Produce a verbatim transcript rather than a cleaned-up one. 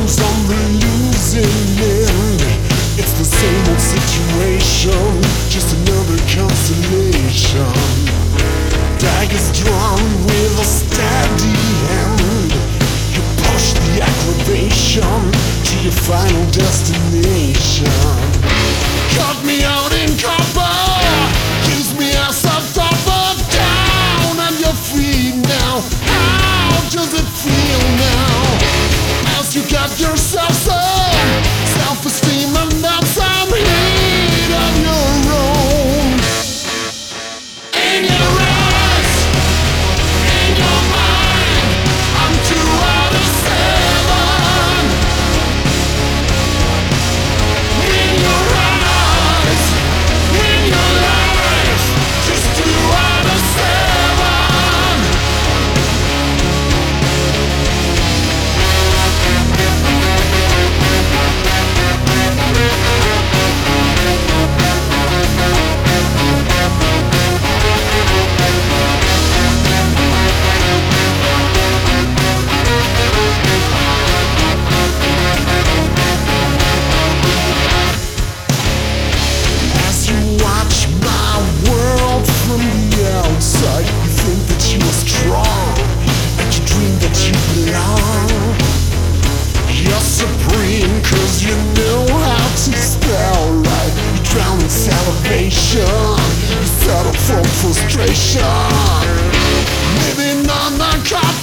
on the losing end. It's the same old situation, just another consolation. Daggers drawn with a steady hand. You push the aggravation to your final destination. Cut me out in copper, use me as a thumper. Down on your feet now. How does it feel now? As you got yourself some self-esteem and not some heat of your own. In your eyes, in your mind, I'm two out of seven. In your eyes, in your life, just two out of seven. As you watch my world from the outside, you think that you are strong, and you dream that you belong. You're supreme cause you know how to spell right. You drown in salivation, you settle for frustration. Living on the carpet.